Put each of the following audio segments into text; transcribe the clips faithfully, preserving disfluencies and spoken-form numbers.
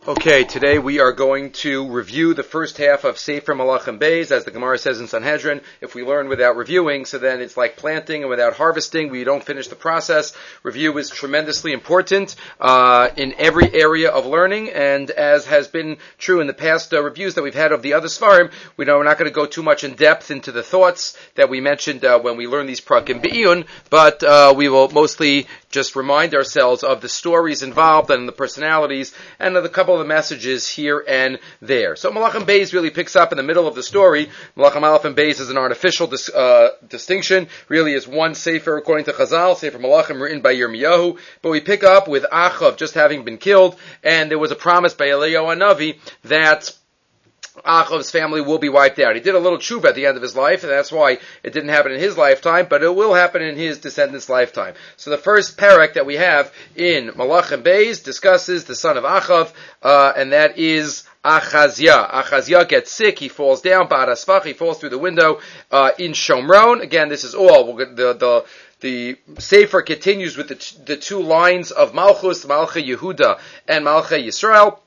Okay, today we are going to review the first half of Sefer Malachim Beis, as the Gemara says in Sanhedrin. If we learn without reviewing, so then it's like planting, and without harvesting, we don't finish the process. Review is tremendously important uh, in every area of learning, and as has been true in the past uh, reviews that we've had of the other Svarim, we know we're not going to go too much in depth into the thoughts that we mentioned uh, when we learn these Prakim Be'iyun, but uh, we will mostly just remind ourselves of the stories involved and the personalities and of the couple of the messages here and there. So Malachim Beis really picks up in the middle of the story. Malachim Aleph and Beis is an artificial dis, uh, distinction. Really is one Sefer according to Chazal, Sefer Malachim written by Yirmiyahu. But we pick up with Achav just having been killed, and there was a promise by Eliyahu Hanavi that Achav's family will be wiped out. He did a little tshuva at the end of his life, and that's why it didn't happen in his lifetime, but it will happen in his descendants' lifetime. So the first parak that we have in Malachim Beis discusses the son of Achav, uh, and that is Achaziah. Achaziah gets sick, he falls down, Ba'ad Asfach, he falls through the window uh, in Shomron. Again, this is all, the, the, the Sefer continues with the, t- the two lines of Malchus, Malchei Yehuda, and Malchei Yisrael.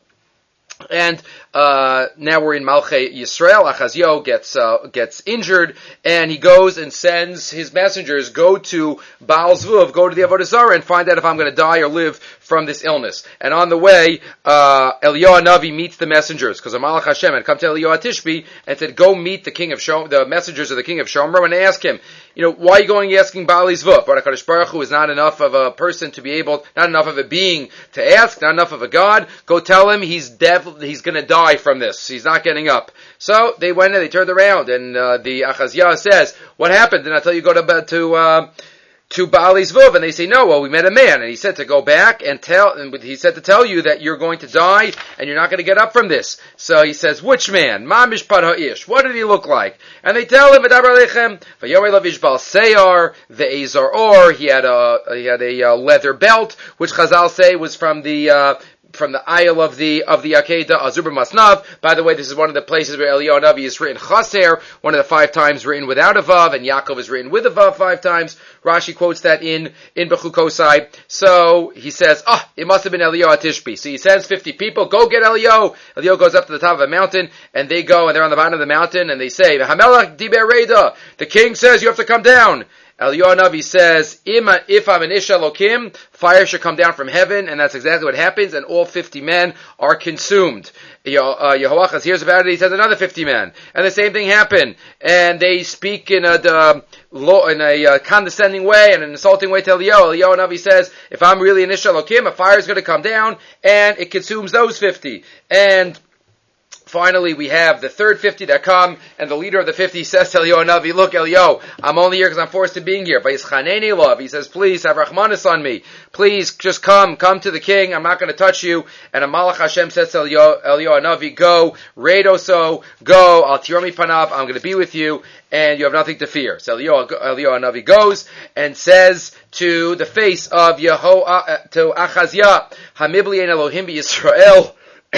And uh now we're in Malchei Yisrael. Achaziah gets uh, gets injured, and he goes and sends his messengers, go to Baal Zvuv, go to the Avodah Zarah, and find out if I'm going to die or live from this illness. And on the way, uh Eliyahu Hanavi meets the messengers, because Malach Hashem had come to Eliyahu Tishbi and said, go meet the king of Shom, the messengers of the king of Shomro, and ask him, you know, why are you going asking Baal Zvuv? But HaKadosh Baruch Hu is not enough of a person to be able, not enough of a being to ask, not enough of a God. Go tell him he's dev- he's going to die from this. He's not getting up. So they went and they turned around, and uh, the Achaziah says, what happened? Didn't I tell you go to to uh, to Baal Zvuv? And they say, no, well, we met a man, and he said to go back and tell, and he said to tell you that you're going to die, and you're not going to get up from this. So he says, which man? Ma mishpat ha'ish. What did he look like? And they tell him, V'daber lechem, v'yomei lavish bal seyar, ve'ezar or, he had a, he had a uh, leather belt, which Chazal say was from the, uh, from the aisle of the of the Akedah, Azubah Masnav. By the way, this is one of the places where Eliyahu Hanavi is written Chaser, one of the five times written without a Vav, and Yaakov is written with a Vav five times. Rashi quotes that in, in Bechukosai. So he says, ah, oh, it must have been Eliyahu Tishbi. So he sends fifty people, go get Eliyahu. Eliyahu goes up to the top of a mountain, and they go, and they're on the bottom of the mountain, and they say, Hamelach diber Reda, the king says you have to come down. Eliyahu Hanavi says, if I'm an Ish Elokim, fire should come down from heaven, and that's exactly what happens, and all fifty men are consumed. Yehoachaz hears about it, he says another fifty men, and the same thing happened, and they speak in a, the, in a uh, condescending way and an insulting way to Eliyahu. Eliyahu Hanavi says, if I'm really an Ish Elokim, a fire is going to come down, and it consumes those fifty. And finally, we have the third fifty that come, and the leader of the fifty says to Eliyahu Hanavi, look, Eliyahu, I'm only here because I'm forced to being here. Vayizchaneni love. He says, please, have Rahmanis on me. Please, just come, come to the king. I'm not going to touch you. And a Malach Hashem says to Eliyahu, Eliyahu Hanavi, go, Redoso, go, Al Tiromi Panav, I'm going to be with you, and you have nothing to fear. So Eliyahu, Eliyahu Hanavi goes and says to the face of Yeho, uh, to Achaziah, Hamibli en Elohim Yisrael,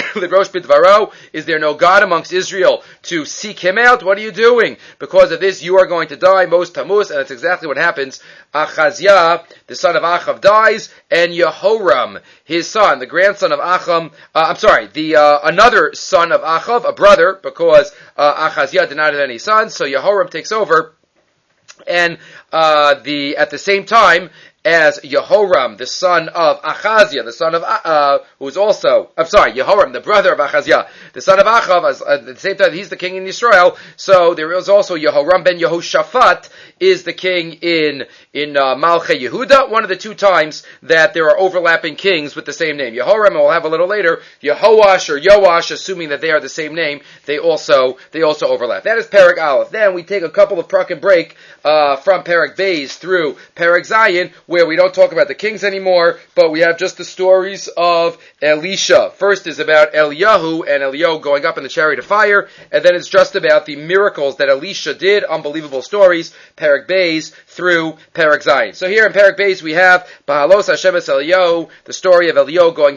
is there no God amongst Israel to seek him out? What are you doing? Because of this, you are going to die, most Tammuz, and that's exactly what happens. Achaziah, the son of Achav, dies, and Yehoram, his son, the grandson of Acham, uh, I'm sorry, the uh, another son of Achav, a brother, because uh, Achaziah did not have any sons, so Yehoram takes over, and uh, the at the same time, as Yehoram, the son of Achaziah, the son of, uh, who is also, I'm sorry, Yehoram, the brother of Achaziah, the son of Achav, as, at the same time he's the king in Israel, so there is also Yehoram ben Yehoshaphat is the king in, in, uh, Malchei Yehuda, one of the two times that there are overlapping kings with the same name. Yehoram, and we'll have a little later, Yehoash or Yoash, assuming that they are the same name, they also, they also overlap. That is Perek Aleph. Then we take a couple of prakim break, uh, from Perek Beis through Perek Zayin, where we don't talk about the kings anymore, but we have just the stories of Elisha. First is about Eliyahu and Eliyahu going up in the chariot of fire, and then it's just about the miracles that Elisha did, unbelievable stories, Perek Beis through Perek Zayin. So here in Perek Beis we have Bahalos Hashem es Eliyahu, the story of Eliyahu going up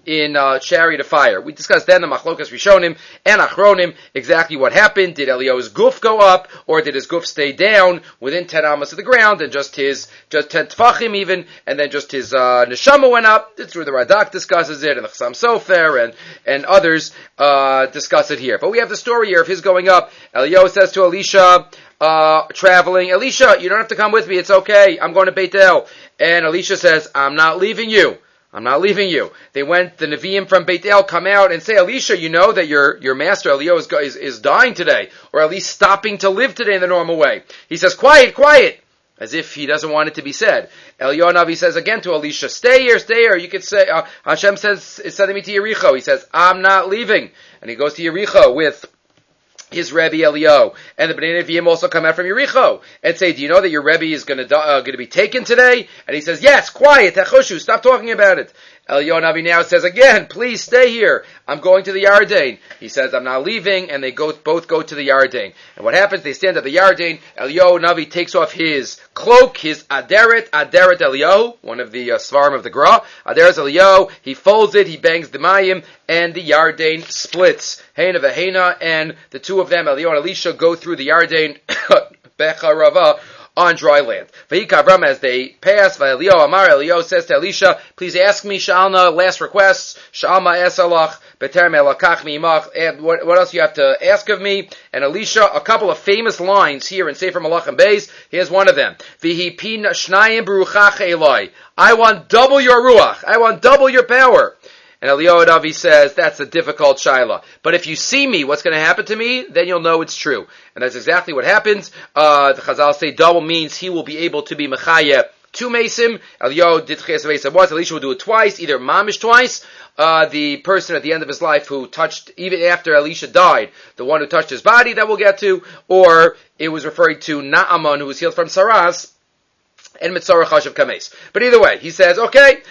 in uh, chariot of fire. We discussed then the Machlokas Rishonim and Achronim, exactly what happened. Did Eliyahu's guf go up, or did his guf stay down within ten amas of the ground, and just his, just ten tfachim even, and then just his uh, neshama went up? That's where the Radak discusses it, and the Chassam Sofer, and, and others uh, discuss it here. But we have the story here of his going up. Eliyahu says to Elisha, uh, traveling, Elisha, you don't have to come with me, it's okay, I'm going to Beit El. And Elisha says, I'm not leaving you. I'm not leaving you. They went, the Nevi'im from Beit El come out and say, Elisha, you know that your, your master, Eliyahu, is, is, is dying today, or at least stopping to live today in the normal way. He says, quiet, quiet, as if he doesn't want it to be said. Eliyahu Navi says again to Elisha, stay here, stay here. You could say, uh, Hashem says, is sending me to Yericho. He says, I'm not leaving. And he goes to Yericho with his Rebbe Eliyahu, and the Bnei Nevi'im also come out from Yericho and say, do you know that your Rebbe is going to uh, going to be taken today? And he says, yes, quiet, Techoshu, stop talking about it. Eliyahu Navi now says again, please stay here. I'm going to the Yarden. He says, I'm not leaving, and they go, both go to the Yarden. And what happens? They stand at the Yarden. Eliyahu Navi takes off his cloak, his Aderet, Aderet Eliyahu, one of the uh, Svarim of the Gra. Aderet Eliyahu, he folds it, he bangs the Mayim, and the Yarden splits. Heina v'heina, and the two of them, Eliyahu and Elisha, go through the Yarden, Becharava, on dry land. Vayikavram, as they pass, Eliyahu Amar, Eliyahu says to Elisha, please ask me, Sha'alna, last requests, Sha'alma esalach, beterem elakach mi'imach, and what, what else you have to ask of me? And Elisha, a couple of famous lines here in Sefer Malachim Beis, here's one of them. Vihi pin shnayim beruchach eloi. I want double your ruach. I want double your power. And Eliyahu Navi says, that's a difficult shaila. But if you see me, what's going to happen to me? Then you'll know it's true. And that's exactly what happens. Uh, the Chazal say double means he will be able to be mechaya two mesim. Eliyahu did ches mesim once. Elisha will do it twice, either mamish twice. Uh, the person at the end of his life who touched, even after Elisha died, the one who touched his body that we'll get to, or it was referring to Naaman who was healed from Saras, and Mitzorah Chashav Kames. But either way, he says, okay,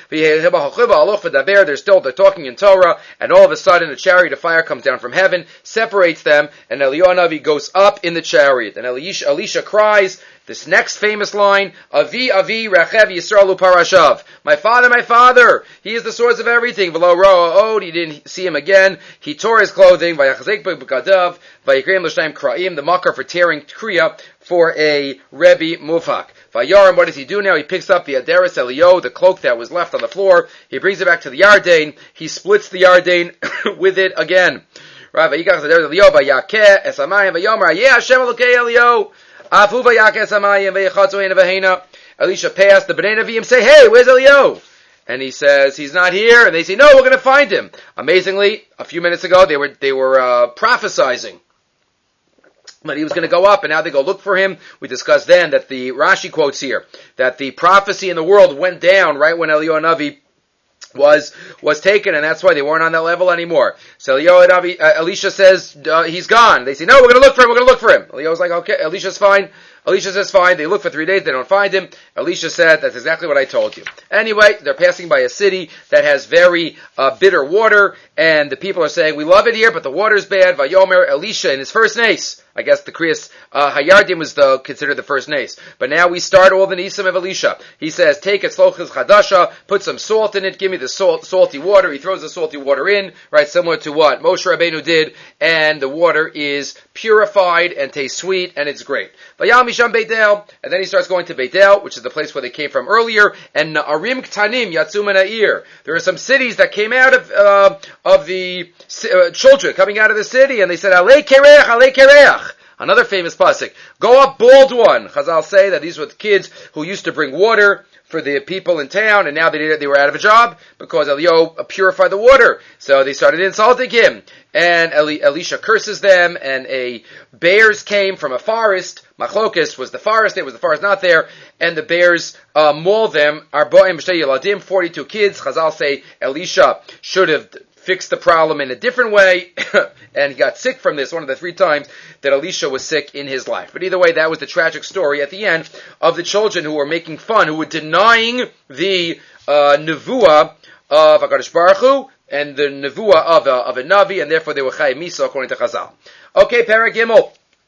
they're still, they're talking in Torah, and all of a sudden a chariot of fire comes down from heaven, separates them, and Eliyahu Navi goes up in the chariot. And Elisha, Elisha cries this next famous line, Avi, Avi, Rechev Yisraelu Parashav. My father, my father, he is the source of everything. V'lo ro'a od, he didn't see him again. He tore his clothing, Vayachzek b'gadav, Vayikreim l'shnayim kra'im, the makar for tearing kriya for a Rebbe Mufak. Vayarim, what does he do now? He picks up the Aderes Eliyahu, the cloak that was left on the floor. He brings it back to the Yarden. He splits the Yarden with it again. Right, Vayikach Aderes Eliyahu, Vayakeh, Esamayim, Vayomer, Yeh Hashem Elokei Eliyahu, Afu Vayakeh Esamayim, Vayachatzu Heina V'heina. Elisha passed, the Bnei Nevi'im say, hey, where's Eliyahu? And he says, he's not here. And they say, no, we're going to find him. Amazingly, a few minutes ago, they were, they were, uh, prophesizing but he was going to go up, and now they go look for him. We discussed then that the Rashi quotes here, that the prophecy in the world went down right when Eliyahu Navi was was taken, and that's why they weren't on that level anymore. So Eliyahu Navi, uh, Elisha says, uh, he's gone. They say, no, we're going to look for him, we're going to look for him. Eliyahu's like, okay, Elisha's fine. Elisha says fine. They look for three days, they don't find him. Elisha said, that's exactly what I told you. Anyway, they're passing by a city that has very uh, bitter water, and the people are saying, we love it here, but the water's bad. Vayomer, Elisha, in his first nace, I guess the Kriyas uh, Hayardim was the, considered the first nace. But now we start all the nisim of Elisha. He says, take it, slochis chadasha, put some salt in it, give me the salt, salty water. He throws the salty water in, right, similar to what Moshe Rabbeinu did, and the water is purified and tastes sweet, and it's great. Vayam misham Beit El, and then he starts going to Beit El, which is the place where they came from earlier, and Na'arim Ktanim Yatzu min ha'ir. There are some cities that came out of uh, of the uh, children coming out of the city, and they said, Alei Kereach, Alei Kereach. Another famous pasuk. Go up, bald one. Chazal say that these were the kids who used to bring water for the people in town, and now they they were out of a job because Eliyahu purified the water. So they started insulting him. And Eli, Elisha curses them, and a bears came from a forest. Machlokes was the forest, there was the forest not there, and the bears uh, maul them. Arbaim b'shtei yeladim, forty-two kids. Chazal say Elisha should have fixed the problem in a different way, and he got sick from this one of the three times that Elisha was sick in his life. But either way, that was the tragic story at the end of the children who were making fun, who were denying the uh, nevuah of HaKadosh Baruch Hu, and the nevuah of a, of a Navi, and therefore they were Chayei Misa according to Chazal. Okay, Parag Gimel.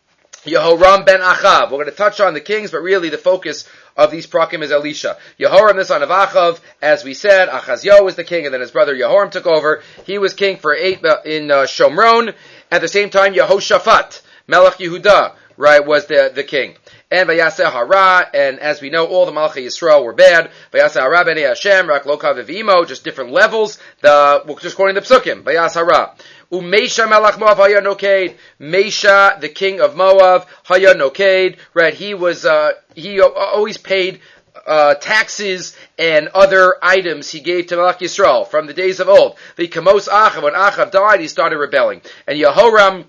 Yehoram ben Achav. We're going to touch on the kings, but really the focus of these prakim is Elisha. Yehoram, the son of Achav, as we said, Achazio was the king, and then his brother Yehoram took over. He was king for eight uh, in uh, Shomron. At the same time, Yehoshaphat, Melech Yehuda, right, was the, the king. And Vayaseh Hara, and as we know, all the Malchei Yisrael were bad. Vayaseh Hara b'nei Hashem, Rak lo kav v'imo, just different levels. The, we're just quoting the psukim. Vayaseh Hara. Umesha Melech Moav Haya Noked. Mesha, the king of Moab, Haya Noked, right, he was, uh, he always paid Uh, taxes and other items he gave to Melech Yisrael from the days of old. The Kamos Achav, when Achav died, he started rebelling. And Yehoram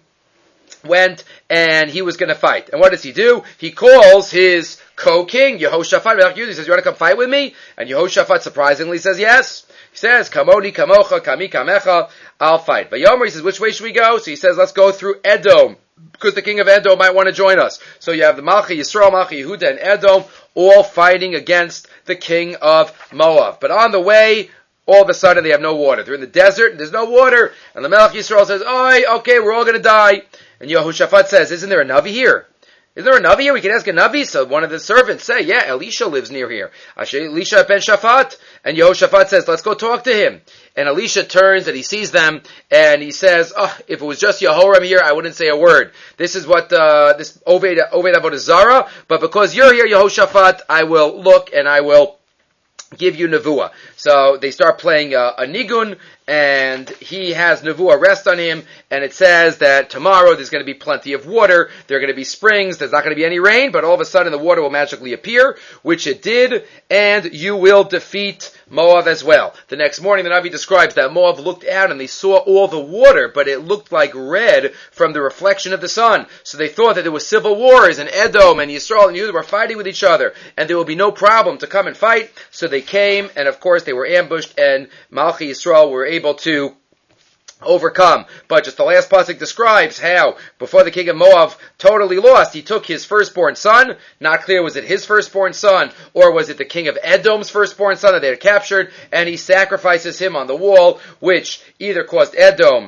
went and he was going to fight. And what does he do? He calls his co-king, Yehoshaphat, Melech Yehuda. He says, you want to come fight with me? And Yehoshaphat surprisingly says, yes. He says, Kamoni, Kamocha, Kami, Kamecha, I'll fight. But Yomer, he says, which way should we go? So he says, let's go through Edom, because the king of Edom might want to join us. So you have the Malchei Yisrael, Malchei Yehuda, and Edom, all fighting against the king of Moab. But on the way, all of a sudden they have no water. They're in the desert, and there's no water. And the Melech Yisrael says, Oi, okay, we're all going to die. And Yehoshaphat says, isn't there a Navi here? Is there a Navi here? We can ask a Navi. So one of the servants say, yeah, Elisha lives near here. Elisha ben Shaphat. And Yehoshaphat says, let's go talk to him. And Elisha turns and he sees them and he says, oh, if it was just Yehoram here, I wouldn't say a word. This is what, uh, this Oved, Oved Avodah Zarah, but because you're here, Yehoshaphat, I will look and I will give you Nevuah. So they start playing uh, a nigun, and he has Nevuah rest on him, and it says that tomorrow there's going to be plenty of water, there are going to be springs, there's not going to be any rain, but all of a sudden the water will magically appear, which it did, and you will defeat Moab as well. The next morning the Navi describes that Moab looked out and they saw all the water, but it looked like red from the reflection of the sun. So they thought that there was civil wars, and Edom and Yisrael and Yehuda were fighting with each other, and there will be no problem to come and fight. So they came, and of course they were ambushed, and Malchei Yisrael were able to overcome. But just the last pasuk describes how, before the king of Moab totally lost, he took his firstborn son. Not clear, was it his firstborn son, or was it the king of Edom's firstborn son that they had captured, and he sacrifices him on the wall, which either caused Edom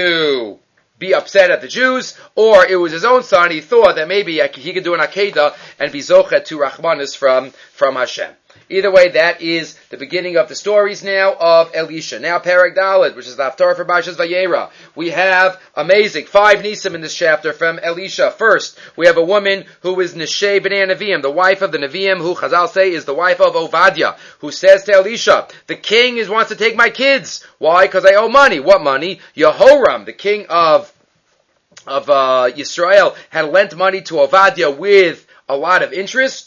to be upset at the Jews, or it was his own son. He thought that maybe he could do an Akedah and be zochet to Rachmanis from, from Hashem. Either way, that is the beginning of the stories now of Elisha. Now, Perek Daled, which is the Haftarah for Parshas Vayera. We have amazing five nisim in this chapter from Elisha. First, we have a woman who is Nesheh B'nai Neviim, the wife of the Neviim, who Chazal say is the wife of Ovadia, who says to Elisha, the king is wants to take my kids. Why? Because I owe money. What money? Yehoram, the king of of uh, Yisrael, had lent money to Ovadia with a lot of interest.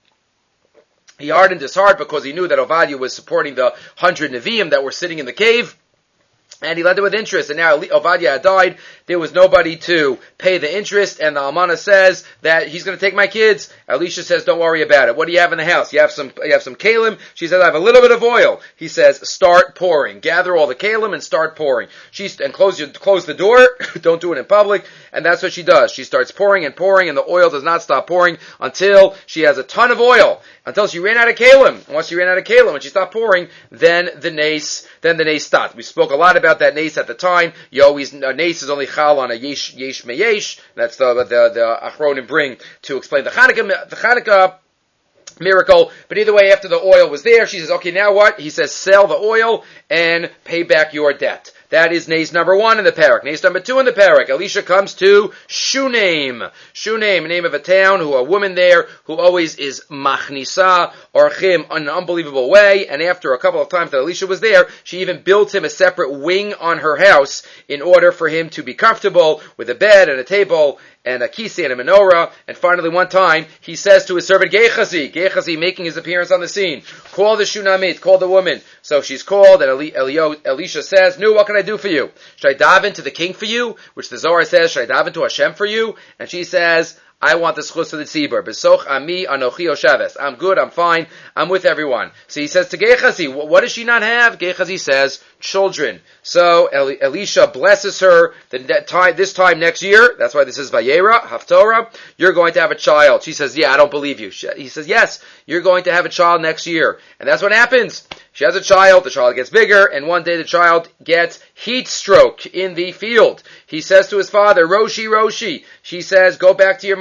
He hardened his heart because he knew that Ovadia was supporting the hundred Nevi'im that were sitting in the cave. And he lent it with interest. And now Ovadia had died. There was nobody to pay the interest. And the Almana says that he's going to take my kids. Elisha says, don't worry about it. What do you have in the house? You have some, you have some kalim. She says, I have a little bit of oil. He says, start pouring. Gather all the kalim and start pouring. She's, and close your, close the door. Don't do it in public. And that's what she does. She starts pouring and pouring, and the oil does not stop pouring until she has a ton of oil. Until she ran out of kalim. Once she ran out of kalim and she stopped pouring, then the nace, then the nace stopped. We spoke a lot about that nace at the time. You always, a nace is only chal on a yesh, yesh meyesh. That's the, the, the Achronim bring to explain the Chanukah, the Chanukah miracle. But either way, after the oil was there, she says, okay, now what? He says, sell the oil and pay back your debt. That is nace number one in the parak. Nace number two in the parak. Elisha comes to Shunem. Shunem, a name of a town, who a woman there who always is machnisa orchim in an unbelievable way. And after a couple of times that Elisha was there, she even built him a separate wing on her house in order for him to be comfortable with a bed and a table and a kisi and a menorah. And finally, one time, he says to his servant Gehazi, Gehazi making his appearance on the scene, call the Shunamit, call the woman. So she's called, and Eli, Elio, Elisha says, Nu, what can I do for you? Should I daven to the king for you? Which the Zohar says, should I daven to Hashem for you? And she says, I want the schus of the tzibur. Besoch ami anochi osheves. I'm good, I'm fine, I'm with everyone. So he says to Gehazi, what does she not have? Gehazi says, children. So Elisha blesses her that time, this time next year. That's why this is Vayera, Haftorah. You're going to have a child. She says, yeah, I don't believe you. He says, yes, you're going to have a child next year. And that's what happens. She has a child, the child gets bigger, and one day the child gets heat stroke in the field. He says to his father, Roshi, Roshi. She says, go back to your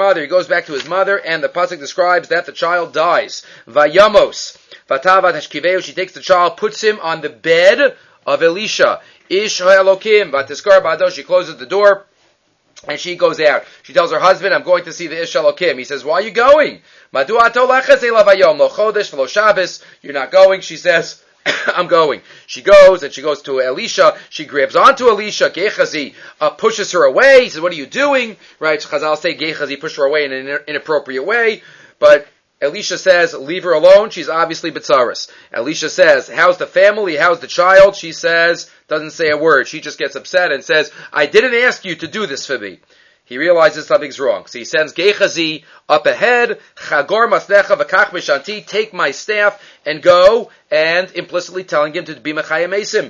mother. He goes back to his mother, and the pasuk describes that the child dies. Vayamos. Vatavat hashkiveu. She takes the child, puts him on the bed of Elisha. Ish ha'elokim. Vatiskar ba'ado. She closes the door, and she goes out. She tells her husband, I'm going to see the Ish ha'elokim. He says, why are you going? Madu ato leches elav hayom. Lo chodesh v'lo Shabbos. You're not going. She says, I'm going. She goes, and she goes to Elisha. She grabs onto Elisha. Gehazi uh, pushes her away. He says, what are you doing? Right? Chazal say Gehazi pushed her away in an inappropriate way. But Elisha says, leave her alone. She's obviously Betzaris. Elisha says, how's the family? How's the child? She says, doesn't say a word. She just gets upset and says, I didn't ask you to do this for me. He realizes something's wrong. So he sends Gehazi up ahead, Chagor masnecha v'kach mishanti, take my staff and go, and implicitly telling him to be Mechayim Esim.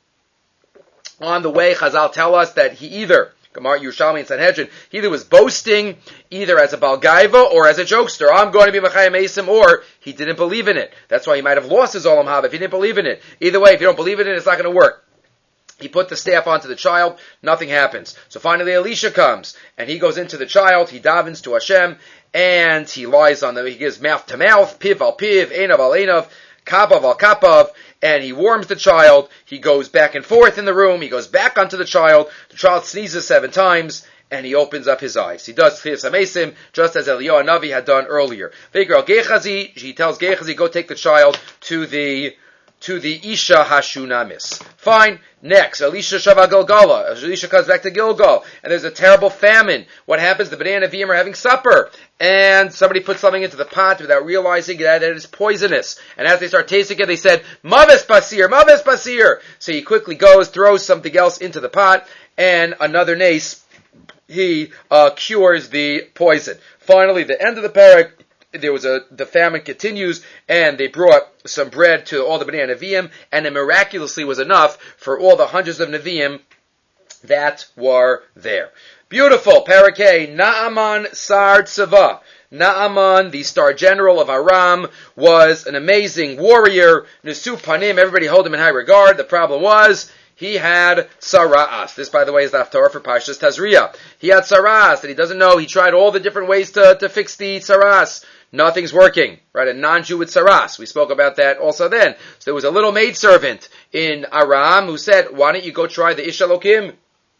On the way, Chazal tell us that he either, Gemara Yerushalmi and Sanhedrin, he either was boasting, either as a Balgaiva or as a jokester. I'm going to be Mechayim Esim, or he didn't believe in it. That's why he might have lost his Olam Haba if he didn't believe in it. Either way, if you don't believe in it, it's not going to work. He put the staff onto the child, nothing happens. So finally Elisha comes, and he goes into the child, he davens to Hashem, and he lies on the, he gives mouth to mouth, piv al piv, einav al einav, kapav al kapav, and he warms the child, he goes back and forth in the room, he goes back onto the child, the child sneezes seven times, and he opens up his eyes. He does Tchias HaMesim, just as Eliyahu Navi had done earlier. V'ikra Gehazi, he tells Gehazi, go take the child to the to the Isha Hashunamis. Fine. Next, Elisha Shava Gilgala. Elisha comes back to Gilgal, and there's a terrible famine. What happens? The Bnei Nevi'im are having supper, and somebody puts something into the pot without realizing that it is poisonous. And as they start tasting it, they said, Mavis Basir, Mavis Basir. So he quickly goes, throws something else into the pot, and another nace, he uh, cures the poison. Finally, the end of the parak, there was a, the famine continues, and they brought some bread to all the Bnei Nevi'im, and it miraculously was enough for all the hundreds of Nevi'im that were there. Beautiful. Parakeh, Naaman Sar Tzava. Naaman, the star general of Aram, was an amazing warrior. Nesu Panim, everybody held him in high regard. The problem was, he had Sara'as. This, by the way, is the Haftarah for Parshas Tazria. He had Sara'as that he doesn't know. He tried all the different ways to, to fix the Sara'as. Nothing's working, right? A non-Jew with Saras. We spoke about that also then. So there was a little maidservant in Aram who said, why don't you go try the Ish Elokim?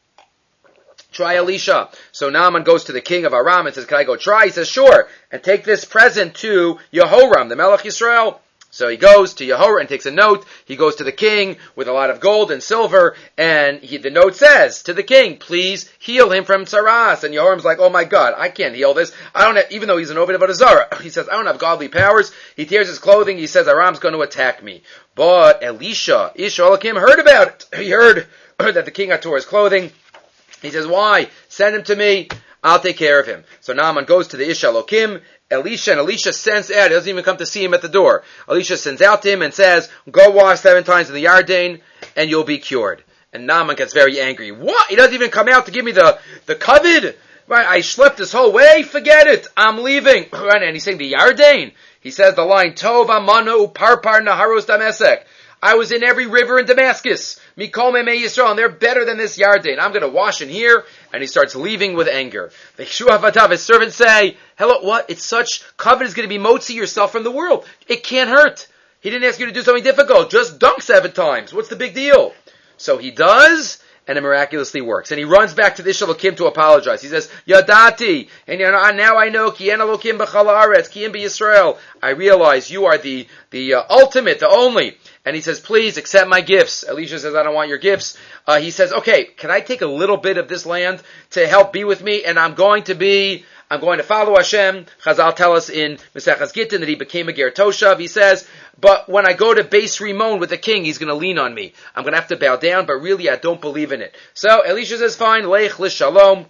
Try Elisha. So Naaman goes to the king of Aram and says, can I go try? He says, sure. And take this present to Yehoram, the Melech Yisrael. So he goes to Yehoram and takes a note. He goes to the king with a lot of gold and silver, and he, the note says to the king, please heal him from Saras. And Yehoram's like, oh my God, I can't heal this. I don't have, even though he's an Oved Avodah Zarah. He says, I don't have godly powers. He tears his clothing. He says, Aram's going to attack me. But Elisha, Ish Elokim, heard about it. He heard, heard that the king had tore his clothing. He says, why? Send him to me. I'll take care of him. So Naaman goes to the Ish Elokim. Elisha, and Elisha sends out, he doesn't even come to see him at the door. Elisha sends out to him and says, go wash seven times in the Yarden, and you'll be cured. And Naaman gets very angry. What? He doesn't even come out to give me the, the covet? Right? I slept this whole way? Forget it. I'm leaving. Right? And he's saying the Yarden. He says the line, Tov amana uparpar naharos Damesek. I was in every river in Damascus. Mikol Memei Yisrael, and they're better than this Yarden. I'm going to wash in here. And he starts leaving with anger. The Shuavatav, his servants say, hello, what? It's such, covet is going to be motzi yourself from the world. It can't hurt. He didn't ask you to do something difficult. Just dunk seven times. What's the big deal? So he does, and it miraculously works. And he runs back to the Ish Elokim to apologize. He says, Yadati, and now I know, Ki en Elokim b'chal haaretz, Ki en b'Yisrael. I realize you are the, the uh, ultimate, the only. And he says, please accept my gifts. Elisha says, I don't want your gifts. Uh, he says, okay, can I take a little bit of this land to help be with me? And I'm going to be, I'm going to follow Hashem. Chazal tell us in Mesechas Gittin that he became a Ger Toshav. He says, but when I go to Beis Rimon with the king, he's going to lean on me. I'm going to have to bow down, but really I don't believe in it. So Elisha says, fine, Lech Lishalom.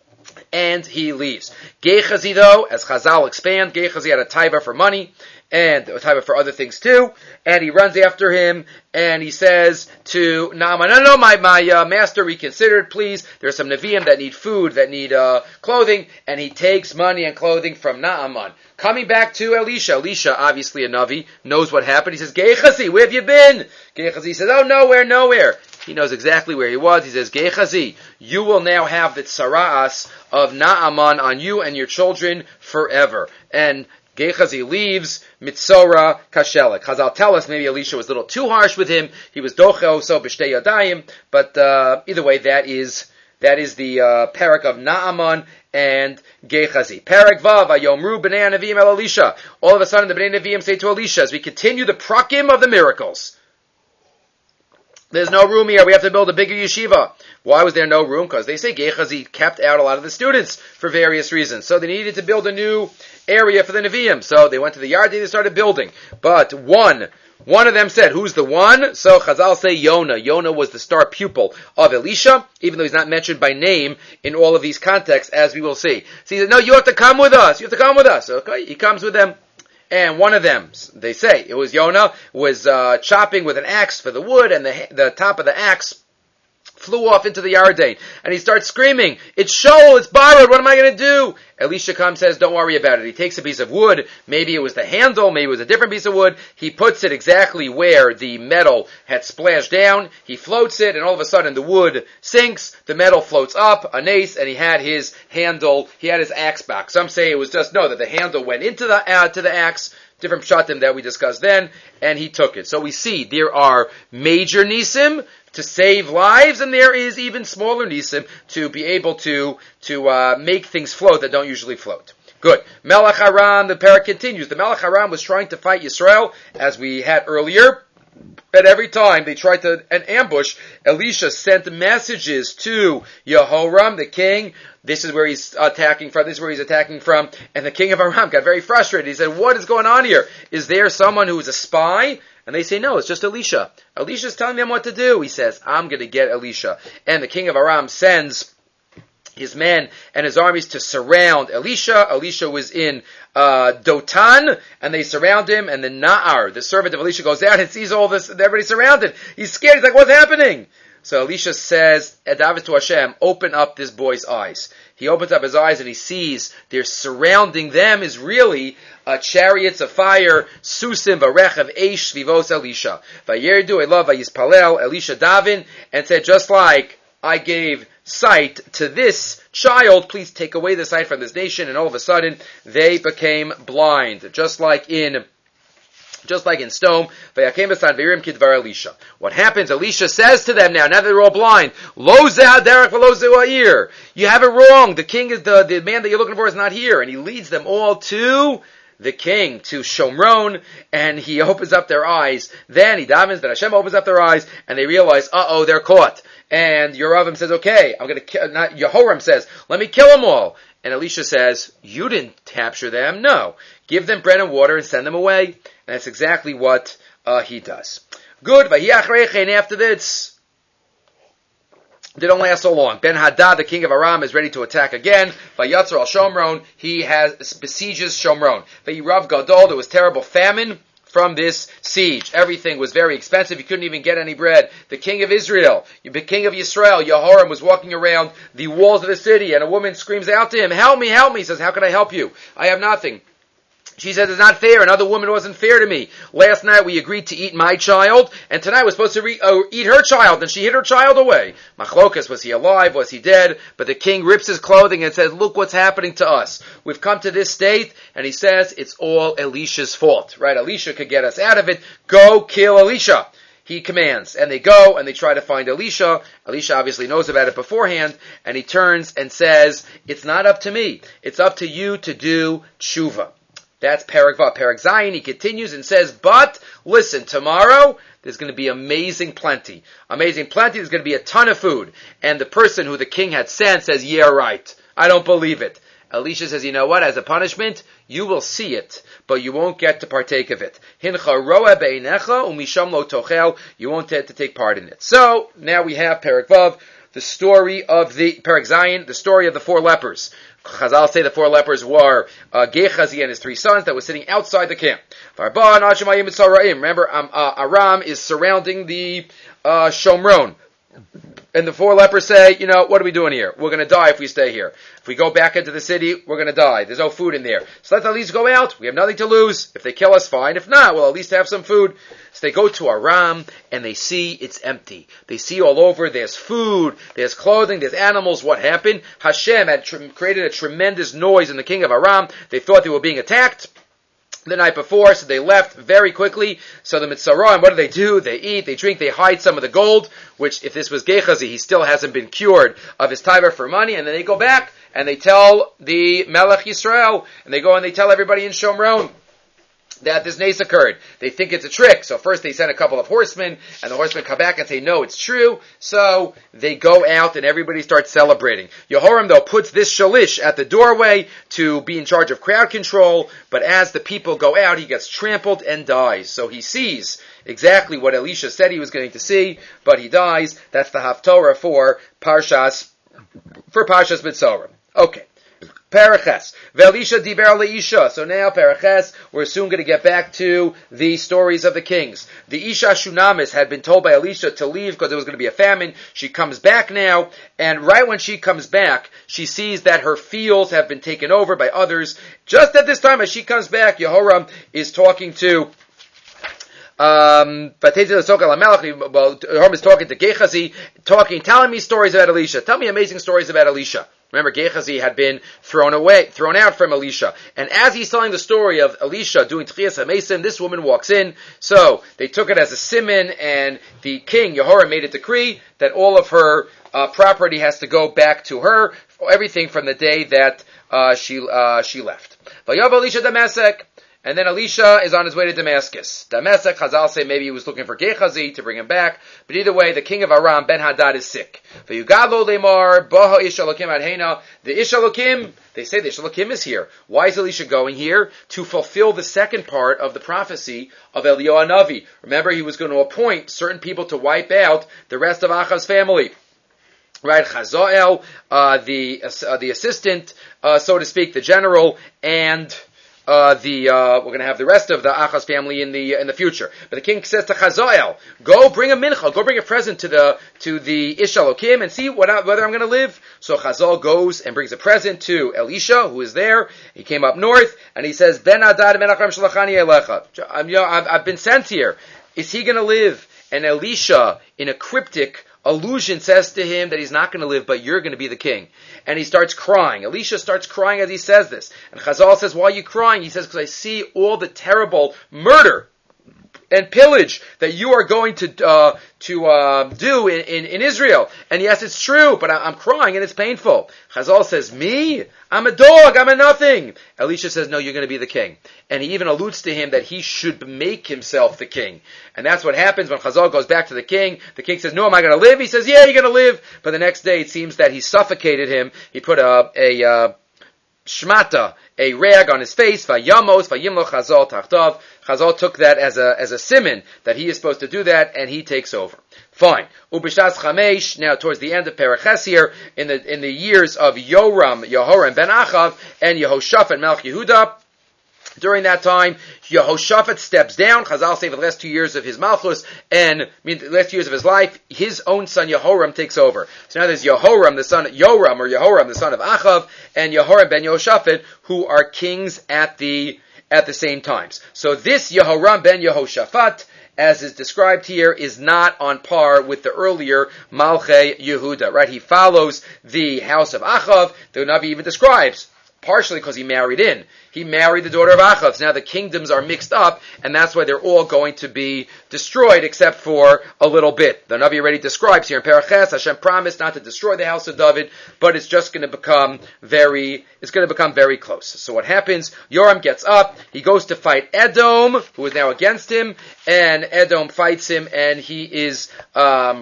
And he leaves. Gehazi though, as Chazal expand, Gehazi had a taiva for money, and a taiva for other things too, and he runs after him, and he says to Naaman, no, no, my, my uh, master reconsidered, please, there's some Nevi'im that need food, that need uh, clothing, and he takes money and clothing from Naaman. Coming back to Elisha, Elisha, obviously a Navi, knows what happened. He says, Gehazi, where have you been? Gehazi says, oh, nowhere, nowhere. He knows exactly where he was. He says, Gehazi, you will now have the tzara'as of Naaman on you and your children forever. And Gehazi leaves Mitzora Kashelek. Chazal tell us maybe Elisha was a little too harsh with him. He was docho so b'shtei yadayim. But uh, either way, that is that is the uh, parak of Naaman and Gehazi. Parak Vav Ayomru b'nei Nevi'im el Elisha. All of a sudden, the b'nei Nevi'im say to Elisha, as we continue the prakim of the miracles, there's no room here. We have to build a bigger yeshiva. Why was there no room? Because they say Gehazi kept out a lot of the students for various reasons. So they needed to build a new area for the Nevi'im. So they went to the yard and they started building. But one, one of them said, who's the one? So Chazal say Yonah. Yonah was the star pupil of Elisha, even though he's not mentioned by name in all of these contexts, as we will see. So he said, no, you have to come with us. You have to come with us. Okay, he comes with them. And one of them, they say, it was Yonah, was uh, chopping with an axe for the wood, and the the top of the axe flew off into the Yarden. And he starts screaming, it's Shaul, it's borrowed, what am I going to do? Elisha comes and says, don't worry about it. He takes a piece of wood, maybe it was the handle, maybe it was a different piece of wood. He puts it exactly where the metal had splashed down. He floats it, and all of a sudden the wood sinks, the metal floats up, a nace, and he had his handle, he had his axe back. Some say it was just, no, that the handle went into the, uh, to the axe, different pshatim that we discussed then, and he took it. So we see there are major nisim to save lives, and there is even smaller nisim to be able to to uh, make things float that don't usually float. Good. Melech Aram, the parak continues. The Melech Aram was trying to fight Yisrael, as we had earlier. And every time they tried to an ambush, Elisha sent messages to Yehoram, the king. This is where he's attacking from. This is where he's attacking from. And the king of Aram got very frustrated. He said, what is going on here? Is there someone who is a spy? And they say, no, it's just Elisha. Elisha's telling them what to do. He says, I'm going to get Elisha. And the king of Aram sends his men and his armies to surround Elisha. Elisha was in uh, Dotan, and they surround him, and then Na'ar, the servant of Elisha, goes out and sees all this, everybody surrounded. He's scared. He's like, what's happening? So Elisha says, David to Hashem, open up this boy's eyes. He opens up his eyes and he sees they're surrounding them is really uh, chariots of fire, susim v'rechav eish vivos Elisha. Vayerdu elav vayispalel Elisha davin, and said, just like I gave sight to this child, please take away the sight from this nation. And all of a sudden, they became blind, just like in Just like in Stone, what happens, Elisha says to them now, now that they're all blind, you have it wrong. The king is the, the man that you're looking for is not here. And he leads them all to the king, to Shomron, and he opens up their eyes. Then he davens that Hashem opens up their eyes, and they realize, uh-oh, they're caught. And Yeravim says, okay, I'm going to kill, not, Yehoram says, let me kill them all. And Elisha says, you didn't capture them. No. Give them bread and water and send them away. And that's exactly what uh, he does. Good. And after this, they don't last so long. Ben Hadad, the king of Aram, is ready to attack again. Vayatzar al Shomron, he has besieges Shomron. Vayirav Gadol, there was terrible famine from this siege. Everything was very expensive. You couldn't even get any bread. The king of Israel, the king of Yisrael, Yehoram, was walking around the walls of the city, and a woman screams out to him, help me, help me. He says, how can I help you? I have nothing. She says, it's not fair. Another woman wasn't fair to me. Last night we agreed to eat my child, and tonight we're supposed to re- uh, eat her child, and she hid her child away. Machlokas, was he alive? Was he dead? But the king rips his clothing and says, look what's happening to us. We've come to this state, and he says, it's all Elisha's fault. Right? Elisha could get us out of it. Go kill Elisha. He commands, and they go, and they try to find Elisha. Elisha obviously knows about it beforehand, and he turns and says, it's not up to me. It's up to you to do tshuva. That's Perek Vav. Perek Zayin, he continues and says, but listen, tomorrow there's going to be amazing plenty. Amazing plenty, there's going to be a ton of food. And the person who the king had sent says, yeah, right. I don't believe it. Elisha says, you know what, as a punishment, you will see it, but you won't get to partake of it. Hincha roa beinecha umisham lo tochel, you won't get to take part in it. So, now we have Perek Vav, the story of the, Perek Zayin, the story of the four lepers. Chazal say the four lepers were uh, Gehazi and his three sons that were sitting outside the camp. Remember, um, uh, Aram is surrounding the uh, Shomron. And the four lepers say, you know, what are we doing here? We're going to die if we stay here. If we go back into the city, we're going to die. There's no food in there. So let's at least go out. We have nothing to lose. If they kill us, fine. If not, we'll at least have some food. So they go to Aram, and they see it's empty. They see all over, there's food, there's clothing, there's animals. What happened? Hashem had tr- created a tremendous noise in the king of Aram. They thought they were being attacked the night before, so they left very quickly. So the Mitzrayim, what do they do? They eat, they drink, they hide some of the gold, which if this was Gehazi, he still hasn't been cured of his taiva for money, and then they go back and they tell the Melech Yisrael, and they go and they tell everybody in Shomron that this nace occurred. They think it's a trick. So first they send a couple of horsemen, and the horsemen come back and say, no, it's true. So they go out and everybody starts celebrating. Yehoram, though, puts this shalish at the doorway to be in charge of crowd control, but as the people go out, he gets trampled and dies. So he sees exactly what Elisha said he was going to see, but he dies. That's the Haftorah for Parshas, for Parshas Mitzrayim. Okay. Paraches. Velisha diber leisha. So now, Paraches, we're soon going to get back to the stories of the kings. The Isha Shunamis had been told by Elisha to leave because there was going to be a famine. She comes back now, and right when she comes back, she sees that her fields have been taken over by others. Just at this time, as she comes back, Yehoram is talking to Um, but Yehoram is talking to Gehazi, talking, telling me stories about Elisha. Tell me amazing stories about Elisha. Remember, Gehazi had been thrown away, thrown out from Elisha. And as he's telling the story of Elisha doing Tchias HaMesim, this woman walks in. So, they took it as a siman, and the king, Yehoram, made a decree that all of her uh, property has to go back to her, everything from the day that uh, she uh, she left. Vayav Elisha Damasek. And then Elisha is on his way to Damascus. Damascus, Chazal say maybe he was looking for Gehazi to bring him back. But either way, the king of Aram, Ben-Hadad, is sick. V'yugalo lemar, boha ish Elokim adhena. The ish Elokim, they say the ish Elokim is here. Why is Elisha going here? To fulfill the second part of the prophecy of Eliyahu Navi. Remember, he was going to appoint certain people to wipe out the rest of Achav's family. Right, Chazael, uh, the, uh, the assistant, uh, so to speak, the general, and Uh, the, uh, we're gonna have the rest of the Achaz family in the, in the future. But the king says to Chazael, go bring a mincha, go bring a present to the, to the Ish Elokim and see what, whether I'm gonna live. So Chazael goes and brings a present to Elisha, who is there. He came up north, and he says, Ben Hadad Menachem Shalachani Elecha. I'm, you know, I've, I've been sent here. Is he gonna live? And Elisha, in a cryptic allusion, says to him that he's not going to live, but you're going to be the king. And he starts crying. Elisha starts crying as he says this. And Chazal says, why are you crying? He says, because I see all the terrible murder and pillage that you are going to uh, to uh, do in, in, in Israel. And yes, it's true, but I, I'm crying and it's painful. Chazal says, me? I'm a dog, I'm a nothing. Elisha says, no, you're going to be the king. And he even alludes to him that he should make himself the king. And that's what happens when Chazal goes back to the king. The king says, no, am I going to live? He says, yeah, you're going to live. But the next day it seems that he suffocated him. He put a, a uh, shmata, a rag on his face, vayamos, vayimlo Chazal tachtav. Chazal took that as a as a siman that he is supposed to do that, and he takes over. Fine. Ubishas Chamesh. Now, towards the end of Paraches here, in the in the years of Yoram, Yehoram ben Achav, and Yehoshaphat Melech Yehuda, during that time, Yehoshaphat steps down. Chazal say for the last two years of his Malchus, and I mean the last two years of his life, his own son Yehoram takes over. So now there's Yehoram, the son of Yoram, or Yehoram, the son of Achav, and Yehoram ben Yehoshaphat, who are kings at the at the same times. So this Yehoram ben Yehoshaphat, as is described here, is not on par with the earlier Malchei Yehuda, right? He follows the house of Achav. The Navi even describes, partially because he married in. He married the daughter of Achav. So now the kingdoms are mixed up, and that's why they're all going to be destroyed, except for a little bit. The Navi already describes here in Paraches, Hashem promised not to destroy the house of David, but it's just going to become very, it's going to become very close. So what happens? Yoram gets up, he goes to fight Edom, who is now against him, and Edom fights him, and he is, um,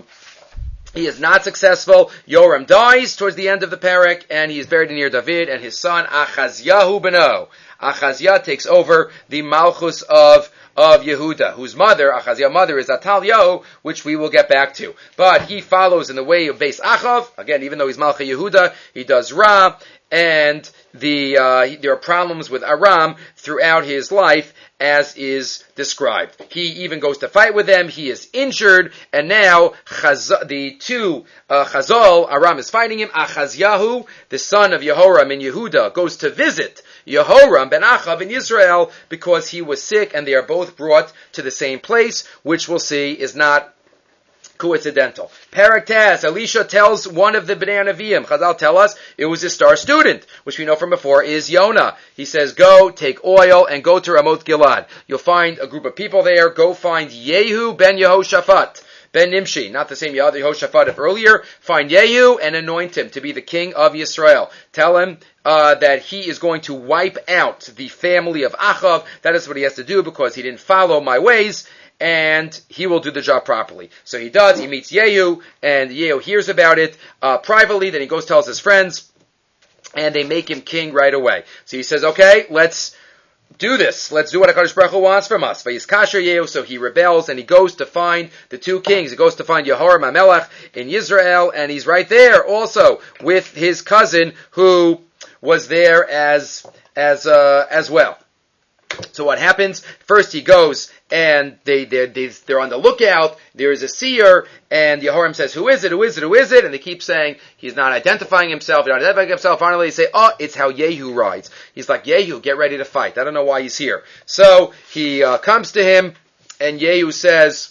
He is not successful. Yoram dies towards the end of the parak, and he is buried near David, and his son Achazyahu beno. Achazia takes over the Malchus of of Yehuda, whose mother, Achaziah's mother, is Atalyahu, which we will get back to. But he follows in the way of Beis Achav. Again, even though he's Malchei Yehuda, he does Ra, and the uh, there are problems with Aram throughout his life, as is described. He even goes to fight with them. He is injured, and now Chaz- the two uh, Chazal, Aram is fighting him. Achaziahu, the son of Yehoram in Yehuda, goes to visit Yehoram ben Achav in Israel because he was sick, and they are both brought to the same place, which we'll see is not coincidental. Paraktas, Elisha tells one of the Bnei Nevi'im, Chazal tell us, it was his star student, which we know from before is Yonah. He says, go, take oil, and go to Ramoth Gilad. You'll find a group of people there. Go find Yehu ben Yehoshaphat, ben Nimshi, not the same Yehoshaphat of earlier. Find Yehu and anoint him to be the king of Yisrael. Tell him uh, that he is going to wipe out the family of Achav. That is what he has to do because he didn't follow my ways, and he will do the job properly. So he does, he meets Yehu, and Yehu hears about it uh, privately, then he goes tells his friends, and they make him king right away. So he says, okay, let's do this. Let's do what HaKadosh Baruch Hu wants from us. Vayizkasher Yehu, so he rebels, and he goes to find the two kings. He goes to find Yehoram HaMelech in Israel, and he's right there also with his cousin, who was there as, as, uh, as well. So what happens? First he goes, and they, they're, they, they're on the lookout. There is a seer, and Yehoram says, who is it, who is it, who is it? And they keep saying, he's not identifying himself, he's not identifying himself. Finally they say, oh, it's how Yehu rides. He's like, Yehu, get ready to fight. I don't know why he's here. So he uh, comes to him, and Yehu says,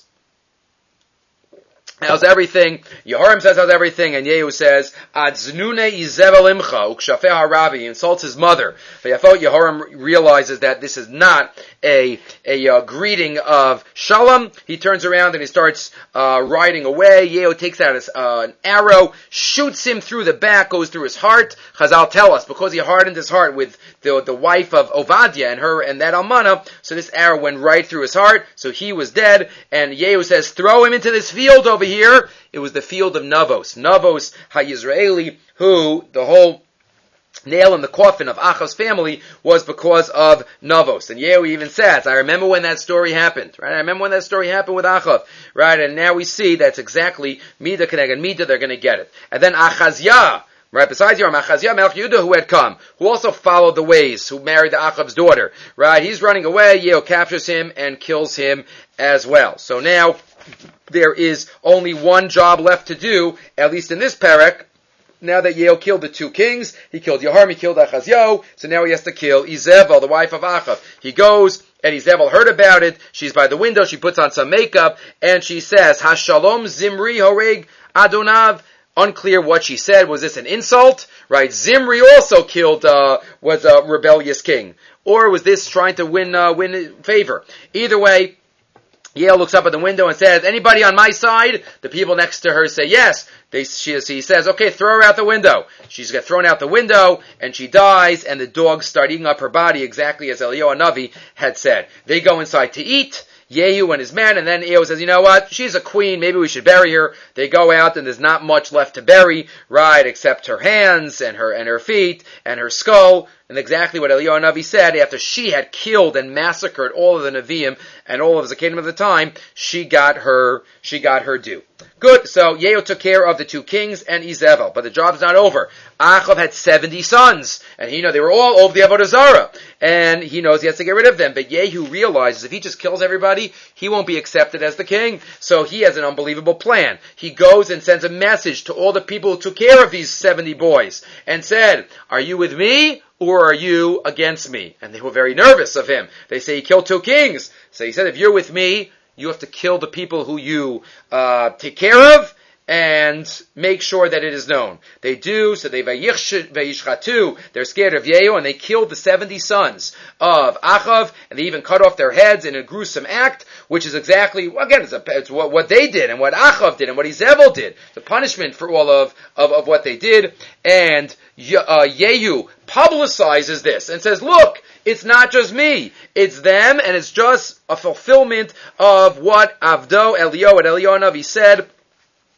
how's everything? Yehoram says, how's everything? And Yehu says, Adznune izevel imcha, ukshafeh harabi. He insults his mother. Yehoram realizes that this is not a, a uh, greeting of shalom. He turns around and he starts uh, riding away. Yehu takes out his, uh, an arrow, shoots him through the back, goes through his heart. Chazal tell us, because he hardened his heart with the, the wife of Ovadia and her and that Almana, so this arrow went right through his heart, so he was dead. And Yehu says, throw him into this field over here. It was the field of Navos. Navos HaYisraeli, who the whole nail in the coffin of Achav's family was because of Navos. And Yehu even says, I remember when that story happened, right? I remember when that story happened with Achav, right? And now we see that's exactly Mida Keneged Mida, they're going to get it. And then Achaziah, right, besides Yehoram, Achaziah Melech Yehuda, who had come, who also followed the ways, who married the Achav's daughter, right? He's running away, Yehu captures him and kills him as well. So now, there is only one job left to do, at least in this parak. Now that Yehu killed the two kings, he killed Yehoram, he killed Achaziah, so now he has to kill Izebel, the wife of Achav. He goes, and Izebel heard about it, she's by the window, she puts on some makeup, and she says, Hashalom Zimri Horeg Adonav. Unclear what she said. Was this an insult? Right, Zimri also killed, uh, was a rebellious king. Or was this trying to win, uh, win favor? Either way, Yehu looks up at the window and says, anybody on my side? The people next to her say yes. They, she, he says, okay, throw her out the window. She's got thrown out the window, and she dies, and the dogs start eating up her body, exactly as Eliyahu Hanavi had said. They go inside to eat, Yehu and his men, and then Yehu says, you know what, she's a queen, maybe we should bury her. They go out, and there's not much left to bury, right, except her hands, and her, and her feet, and her skull, and exactly what Eliyahu Hanavi said, after she had killed and massacred all of the Nevi'im, and all of the kingdom of the time, she got her, she got her due. Good, so Yehu took care of the two kings and Izebel, but the job's not over. Achav had seventy sons, and he know they were all over the Avodah Zarah, and he knows he has to get rid of them, but Yehu realizes if he just kills everybody, he won't be accepted as the king, so he has an unbelievable plan. He goes and sends a message to all the people who took care of these seventy boys, and said, are you with me, or are you against me? And they were very nervous of him. They say he killed two kings, so he said, if you're with me, you have to kill the people who you uh, take care of and make sure that it is known. They do, so they vayishchatu, they're scared of Yehu, and they killed the seventy sons of Achav, and they even cut off their heads in a gruesome act, which is exactly, well, again, it's, a, it's what, what they did, and what Achav did, and what Izebel did, the punishment for all of, of, of what they did, and uh, Yehu publicizes this, and says, look, it's not just me, it's them, and it's just a fulfillment of what Avdo Eliyahu and Eliyahu Hanavi said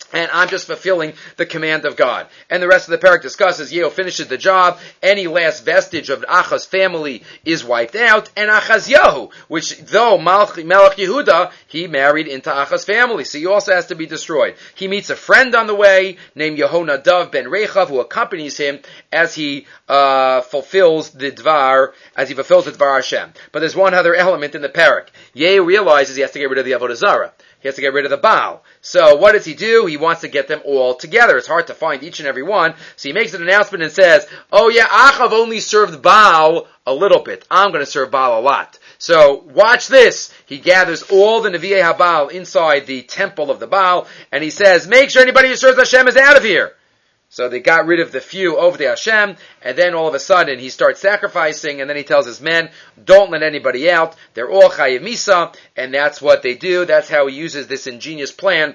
and I'm just fulfilling the command of God. And the rest of the parak discusses, Yehu finishes the job, any last vestige of Achaz's family is wiped out, and Achazyahu, which though Melech Yehuda, he married into Achaz's family, so he also has to be destroyed. He meets a friend on the way, named Yehonadav ben Rechav, who accompanies him as he uh, fulfills the Dvar, as he fulfills the Dvar Hashem. But there's one other element in the parak. Yehu realizes he has to get rid of the Avodah Zarah. He has to get rid of the Baal. So what does he do? He wants to get them all together. It's hard to find each and every one. So he makes an announcement and says, oh yeah, Achav only served Baal a little bit. I'm going to serve Baal a lot. So watch this. He gathers all the Nevi'ei HaBaal inside the temple of the Baal, and he says, make sure anybody who serves Hashem is out of here. So they got rid of the few over the Hashem, and then all of a sudden he starts sacrificing, and then he tells his men, don't let anybody out, they're all Chayiv Misa, and that's what they do. That's how he uses this ingenious plan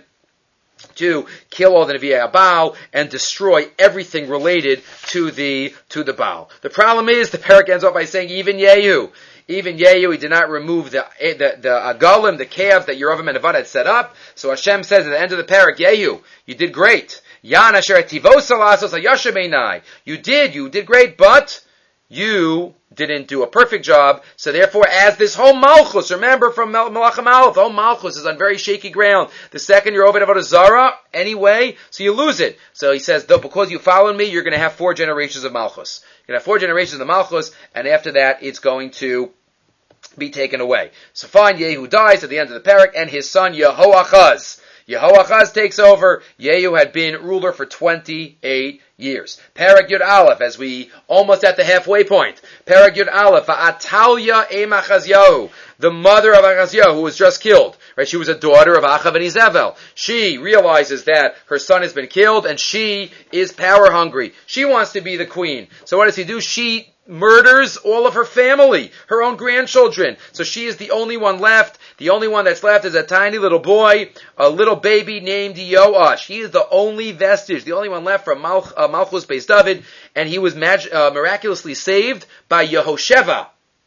to kill all the Nevi'ei HaBaal and destroy everything related to the, to the Baal. The problem is, the parak ends off by saying, even Yehu, even Yehu, he did not remove the, the, the Agalim, the calves that Yeravim and Nevad had set up. So Hashem says at the end of the parak, Yehu, you did great. Yan asher tivos alasos hayashem einai. You did, you did great, but you didn't do a perfect job. So therefore, as this whole Malchus, remember from Malachim Aleph, the whole Malchus is on very shaky ground. The second you're over to Avodah Zarah, anyway, so you lose it. So he says, though, because you followed me, you're going to have four generations of Malchus. You're going to have four generations of Malchus, and after that, it's going to be taken away. So fine, Yehu dies at the end of the parak, and his son Yehoachaz. Yehoachaz takes over. Yehu had been ruler for twenty-eight years. Parak Yud Aleph, as we almost at the halfway point. Parak Yud Aleph, Atalia em Achazyahu, the mother of Achazyahu, who was just killed. Right, she was a daughter of Achav and Izebel. She realizes that her son has been killed, and she is power hungry. She wants to be the queen. So what does he do? She murders all of her family, her own grandchildren. So she is the only one left. The only one that's left is a tiny little boy, a little baby named Yoash. He is the only vestige, the only one left from Malch, uh, Malchus Beis David, and he was mag- uh, miraculously saved by Yehosheva,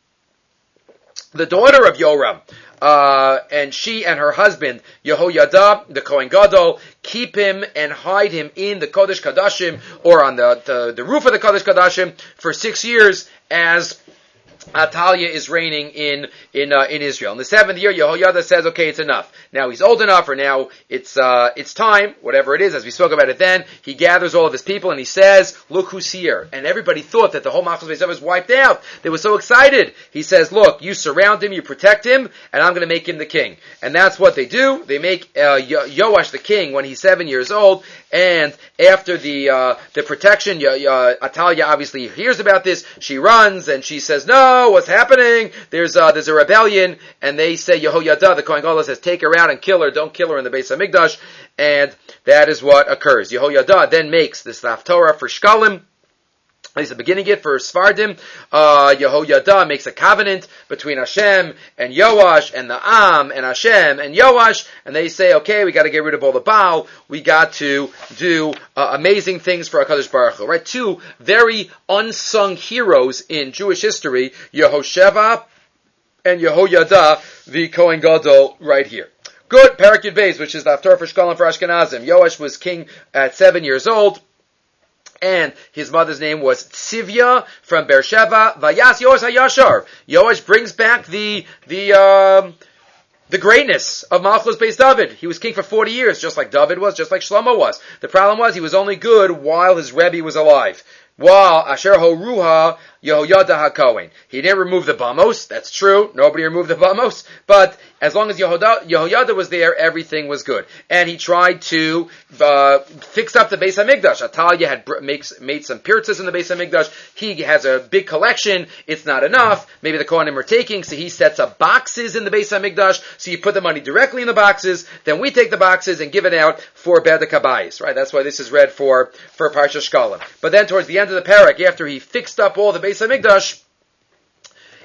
the daughter of Yoram. Uh, and she and her husband, Yehoyada, the Kohen Gadol, keep him and hide him in the Kodesh Kadashim, or on the, the, the roof of the Kodesh Kadashim, for six years as Atalia is reigning in in uh, in Israel. In the seventh year, Yehoyada says, "Okay, it's enough. Now he's old enough, or now it's uh, it's time. Whatever it is, as we spoke about it then, he gathers all of his people and he says, "Look who's here." And everybody thought that the whole Malchus Beis David was wiped out. They were so excited. He says, "Look, you surround him, you protect him, and I'm going to make him the king." And that's what they do. They make uh, Yo- Yoash the king when he's seven years old. And after the uh, the protection, Yo- Yo- Atalia obviously hears about this. She runs and she says, "No. What's happening? There's uh, there's a rebellion," and they say Yehoyada, the Kohen Gadol, says, "Take her out and kill her. Don't kill her in the Beis Hamikdash," and that is what occurs. Yehoyada then makes this Haftorah for Shkalim. He's beginning it for Sfardim. Uh, Yehoyada makes a covenant between Hashem and Yoash, and the Am and Hashem and Yoash, and they say, okay, we got to get rid of all the Baal. We got to do uh, amazing things for HaKadosh Baruch Hu. Right? Two very unsung heroes in Jewish history, Yehosheva and Yehoyada, the Kohen Gadol, right here. Good. Parak Yud Beis, which is the Haftarah for Shkalim for Ashkenazim. Yoash was king at seven years old. And his mother's name was Tzivya from Beersheba. Vayas Yoash HaYashar. Yoash brings back the the um, the greatness of Malchus Beis David. He was king for forty years, just like David was, just like Shlomo was. The problem was he was only good while his Rebbe was alive. While Asher Horuha Yehoyada HaKohen. He didn't remove the Bamos, that's true, nobody removed the Bamos, but as long as Yehoda, Yehoyada was there, everything was good. And he tried to uh, fix up the Beis HaMikdash. Atalia had br- makes, made some pirtzas in the Beis HaMikdash. He has a big collection, it's not enough, maybe the Kohanim are taking, so he sets up boxes in the Beis HaMikdash, so you put the money directly in the boxes, then we take the boxes and give it out for Beda Kabayis, right? That's why this is read for, for Parsha Shkalim. But then towards the end of the parak, after he fixed up all the Beis Hamikdash,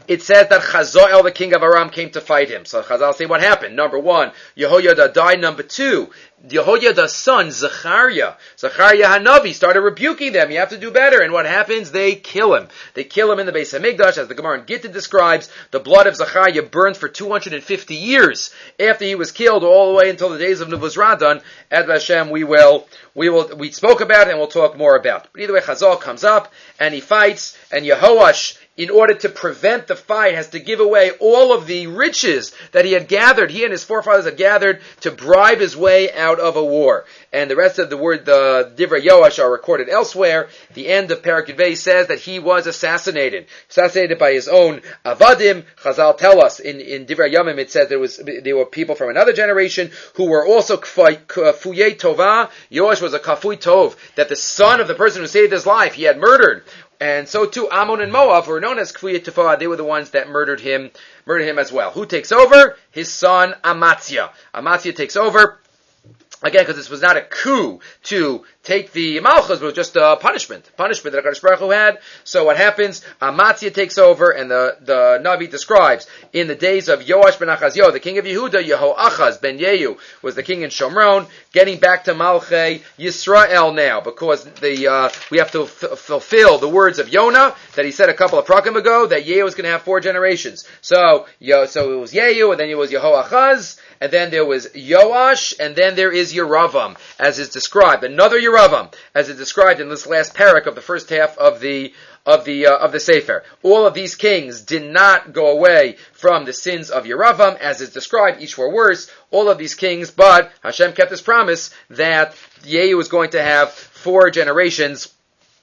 it says that Chazael, the king of Aram, came to fight him. So Chazal say what happened. Number one, Yehoiada died. Number two, Yehoiada's son, Zechariah, Zechariah Hanavi, started rebuking them. You have to do better. And what happens? They kill him. They kill him in the Beis Hamikdash. As the Gemara in Gittin describes, the blood of Zechariah burns for two hundred fifty years after he was killed, all the way until the days of Nebuzaradan. Ad Hashem, we will, we will, we spoke about it and we'll talk more about. But either way, Chazal comes up and he fights, and Yehoash, in order to prevent the fight, has to give away all of the riches that he had gathered, he and his forefathers had gathered, to bribe his way out of a war. And the rest of the word, the Divrei Yoash, are recorded elsewhere. The end of Perek Yudvei says that he was assassinated. Assassinated by his own Avadim. Chazal tell us, in, in Divrei Yamim it says there was, there were people from another generation who were also Kafuyei Tovah. Yoash was a Kafui Tov, that the son of the person who saved his life, he had murdered. And so too, Ammon and Moab, who were known as Kfuyei Tovah, they were the ones that murdered him, murdered him as well. Who takes over? His son Amaziah. Amaziah takes over. Again, because this was not a coup to take the Malchus, it was just a punishment. Punishment that HaKadosh Baruch Hu had. So what happens? Amaziah takes over, and the, the Navi describes, in the days of Yoash ben Achazio, the king of Yehuda, Yehoachaz ben Yehu was the king in Shomron, getting back to Malchei Yisrael now, because the uh, we have to f- fulfill the words of Yonah, that he said a couple of prakim ago, that Yehu is going to have four generations. So, yo, so it was Yehu, and then it was Yehoachaz, and then there was Yoash, and then there is Yeravam, as is described. Another Yeravam, as is described in this last parak of the first half of the of the uh, of the Sefer. All of these kings did not go away from the sins of Yeravam, as is described. Each were worse. All of these kings, but Hashem kept his promise that Yehu was going to have four generations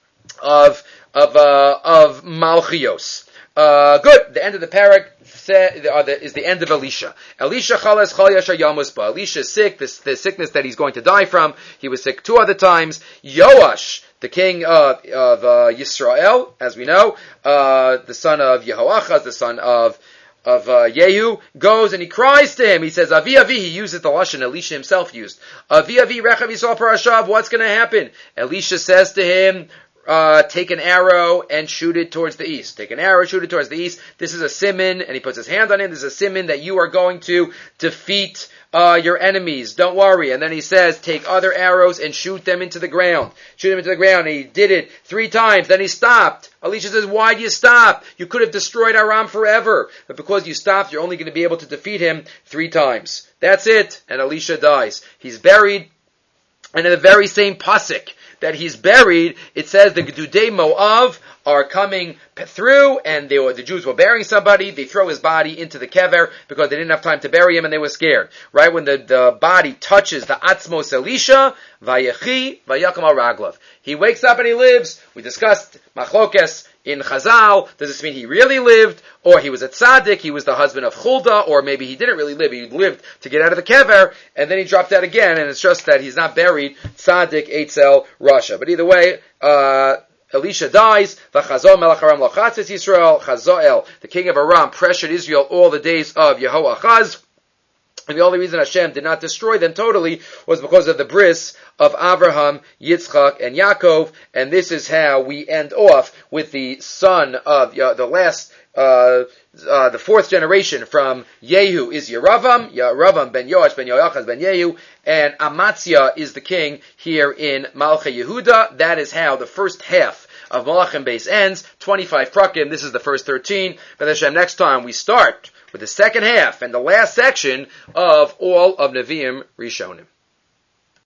of of uh, of Malchios. Uh, good. The end of the parak uh, the, is the end of Elisha. Elisha chalas chal yasha yamusba. Elisha is sick. This the sickness that he's going to die from. He was sick two other times. Yoash, the king of, of uh, Yisrael, as we know, uh, the son of Yehoachaz, the son of of uh, Yehu, goes and he cries to him. He says, Avi Avi, he uses the lashon Elisha himself used. Avi Avi rechav yisrael parashav, what's going to happen? Elisha says to him, Uh, take an arrow and shoot it towards the east. Take an arrow, shoot it towards the east. This is a siman, and he puts his hand on it. This is a siman that you are going to defeat uh, your enemies. Don't worry. And then he says, take other arrows and shoot them into the ground. Shoot them into the ground. And he did it three times. Then he stopped. Elisha says, why do you stop? You could have destroyed Aram forever. But because you stopped, you're only going to be able to defeat him three times. That's it. And Elisha dies. He's buried. And in the very same pasuk that he's buried, it says the Gedudei Moav are coming through, and they were, the Jews were burying somebody. They throw his body into the kever because they didn't have time to bury him, and they were scared. Right when the, the body touches the Atzmos Elisha, Vayechi Vayakam al Raglav, he wakes up and he lives. We discussed Machlokes in Chazal. Does this mean he really lived, or he was a tzaddik, he was the husband of Huldah, or maybe he didn't really live, he lived to get out of the kever, and then he dropped out again, and it's just that he's not buried tzaddik Eitzel Rasha. But either way, uh, Elisha dies. V'chazol melech Aram lochatzes Yisrael. Chazoel, the king of Aram, pressured Israel all the days of Yehoachaz. And the only reason Hashem did not destroy them totally was because of the bris of Avraham, Yitzchak, and Yaakov. And this is how we end off with the son of uh, the last, uh, uh, the fourth generation from Yehu is Yeravam, Yeravam ben Yoash ben Yoachaz ben Yehu, and Amaziah is the king here in Malchei Yehuda. That is how the first half of Malachim Beis ends. twenty-five prakim. This is the first thirteen. But Hashem, next time we start with the second half and the last section of all of Nevi'im Rishonim.